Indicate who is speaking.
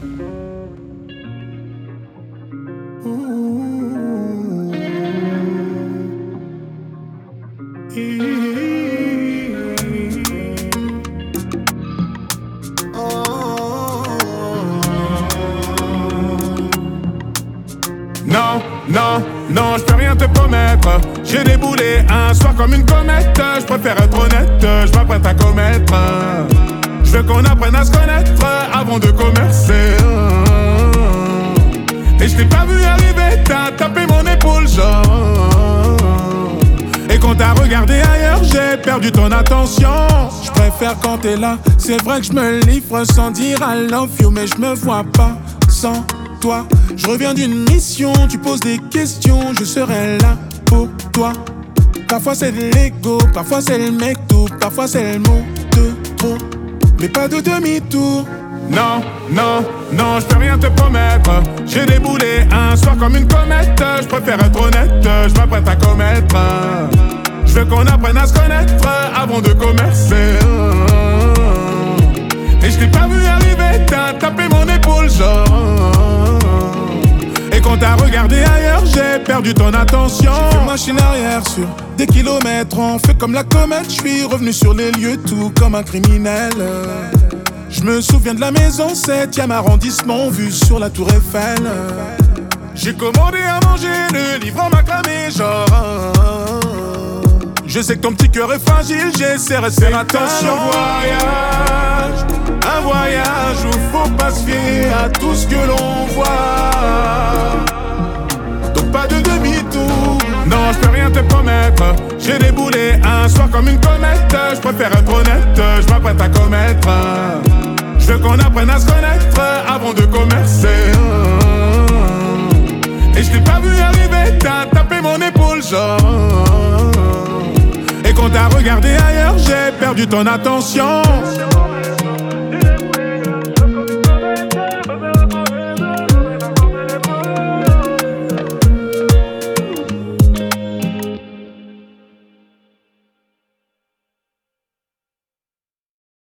Speaker 1: Non, non, non, je peux rien te promettre. J'ai déboulé un soir comme une comète. Je préfère être honnête, je m'apprête à commettre. Je veux qu'on apprenne à se connaître avant de commercer. Et je t'ai pas vu arriver, t'as tapé mon épaule genre. Et quand t'as regardé ailleurs, j'ai perdu ton attention. Je préfère quand t'es là, c'est vrai que je me livre sans dire I love you. Mais je me vois pas sans toi. Je reviens d'une mission, tu poses des questions, je serai là pour toi. Parfois c'est de l'ego, parfois c'est le mec tout, parfois c'est le mot de trop. Mais pas de demi-tour. Non, non, non, je peux rien te promettre. J'ai déboulé un soir comme une comète. Je préfère être honnête, je m'apprête à commettre. Je veux qu'on apprenne à se connaître avant de commercer. Et je t'ai pas vu arriver, t'as tapé mon épaule genre. Et quand t'as regardé ailleurs, j'ai perdu ton attention. J'ai fait machine arrière sur des kilomètres. On fait comme la comète, je suis revenu sur les lieux tout comme un criminel. Je me souviens de la maison 7e arrondissement, vue sur la tour Eiffel. J'ai commandé à manger, le livreur m'a cramé genre. Je sais que ton petit cœur est fragile, j'essaie de rester attention. Un voyage où faut pas se fier à tout ce que l'on voit. Donc pas de demi-tour. Non, je peux rien te promettre. J'ai déboulé un soir comme une comète. Je préfère être honnête, je m'apprête à commettre. Je veux qu'on apprenne à se connaître avant de commercer. Et je t'ai pas vu arriver, t'as tapé mon épaule genre. Et quand t'as regardé ailleurs, j'ai perdu ton attention.